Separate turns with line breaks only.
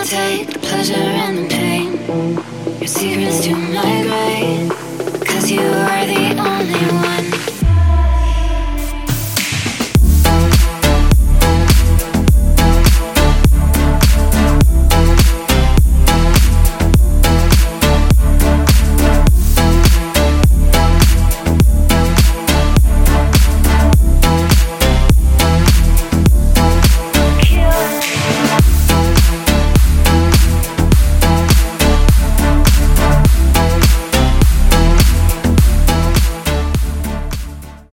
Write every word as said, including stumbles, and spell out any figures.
take the pleasure and the pain. Your secrets to my grave, 'cause you are the only